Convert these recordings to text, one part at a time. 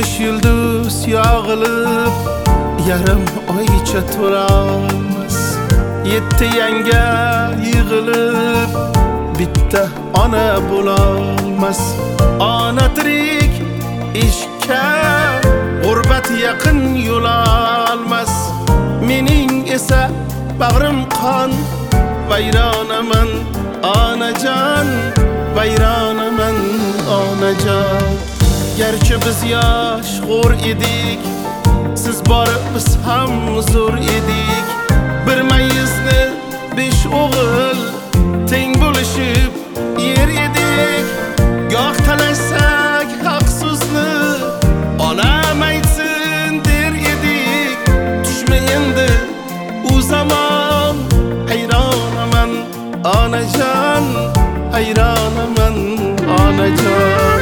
70 yulduz yog'ilib yarim oycha turamiz. 7 yanga yig'ilib bitta ona bo'lolmas. Ona tirik ishga g'urbat yaqin yo'l olmas. Mening esa bag'rim qon, vayronaman onajon, vayronaman onajon. Gerçi biz yosh g'o'r edik, siz borib biz ham zo'r edik. Bir mayizni 5 o'g'il teng bo'lishib yer edik. Goh talashsak haq so'zni onam aytsin der edik. Tushma endi u zamon, hayronaman onajon, hayronaman onajon.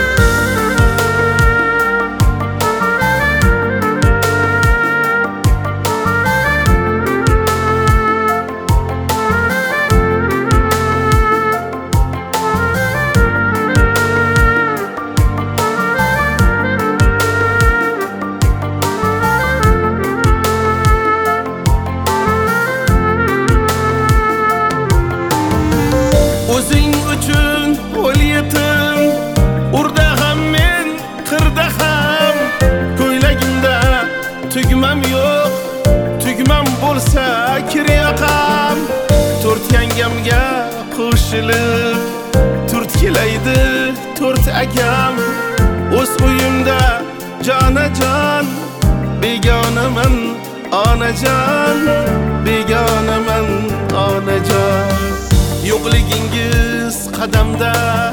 O'zing uchun o'l yetim, urda ham men qirda ham. Ko'ylagimda tugmam yo'q, tugmam bo'lsa kir yoqam. 4 yangamga qo'shilib turtkilaydi 4 akam. O'z uyimda jonajon, begonaman onajon, begonaman onajon. Yo'qligingiz qadamda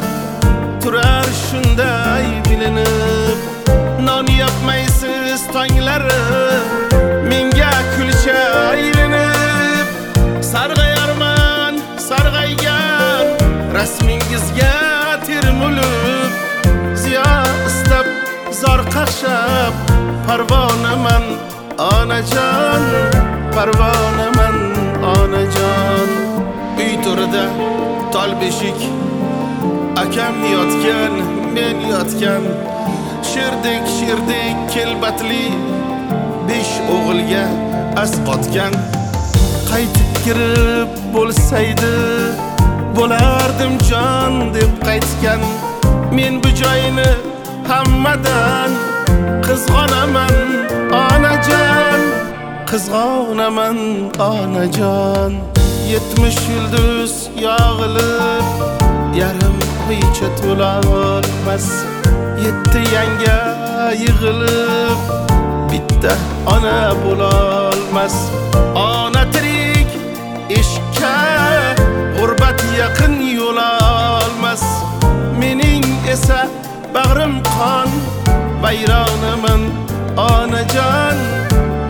turar shunday bilinib. Non yapmaysiz tonglari menga kulcha aylanib. Sarg'ayarman sarg'aygan rasmingizga termulib. Ziyo istab zor qaqshab parvonaman onajon, parvonaman onajon. Uy to'rida tol beshik, akam yotgan, men yotgan. Sherdek kelbatli 5 o'g'ilga asqotgan. Qaytib kirib bo'lsaydi bo'lardim jon deb qaytgan. Men bu joyni hammadan qizg'onaman onajon, qizg'onaman onajon. 70 yulduz yog'ilib yarim oycha to'lolmas. 7 yanga yig'ilib bitta ona bo'lolmas. Ona tirik ishga g'urbat yaqin yo'l olmas. Mening esa bag'rim qon, vayronaman onajon,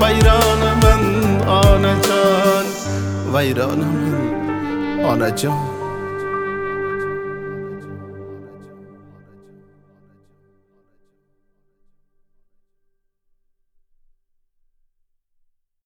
vayronaman onajon, vayronaman onajon.